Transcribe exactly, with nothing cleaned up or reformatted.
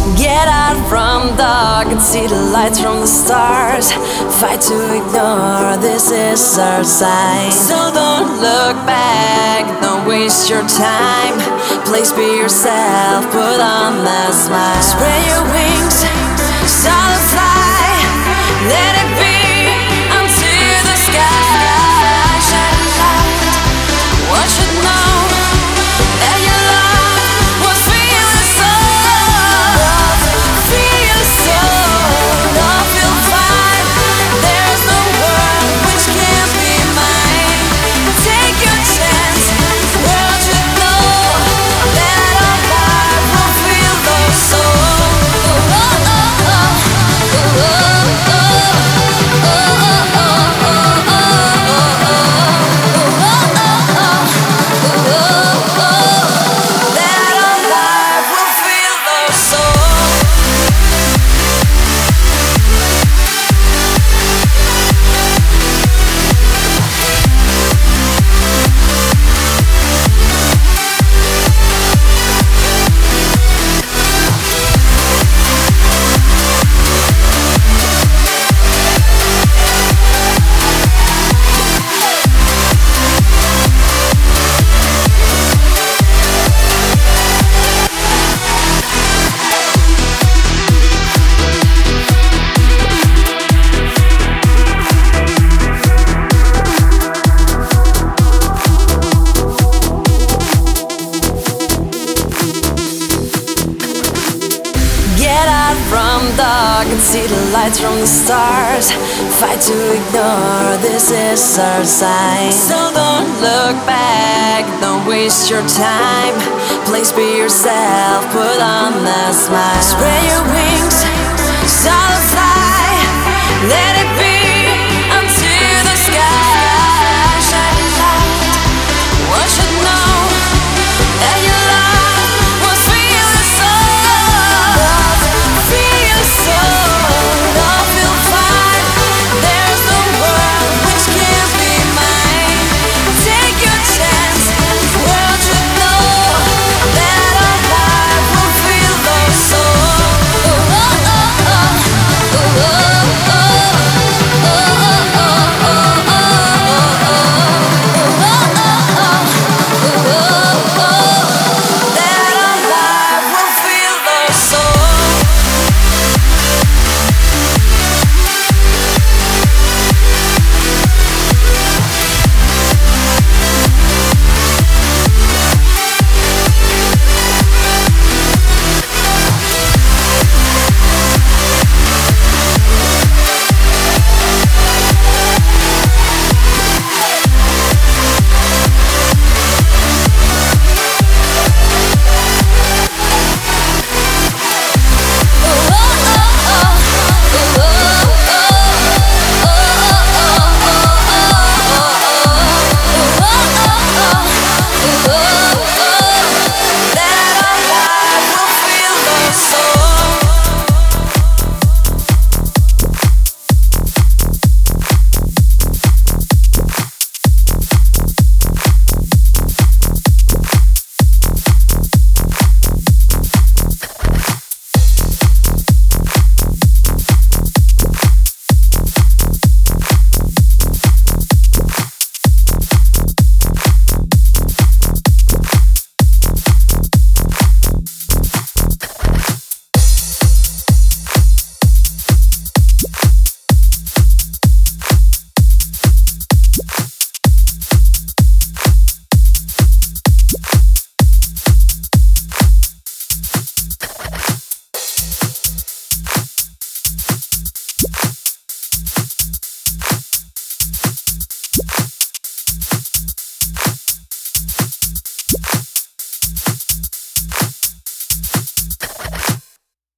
Get out from dark and see the lights from the stars. Fight to ignore, this is our sign. So don't look back, don't waste your time. Please be yourself, put on that smile. Spread your wings, start to fly. Let it be until the sky. Shine a light, what you know that your love will feel the soul. Feel the soul, don't feel fine. There's no world which can't be mine. Take your chance, world you know that our life will feel the soul. Oh, oh, oh, oh, oh, oh. Get out from dark and see the lights from the stars. Fight to ignore, this is our sign. So don't look back, don't waste your time. Please be yourself, put on that smile. Spread your wings.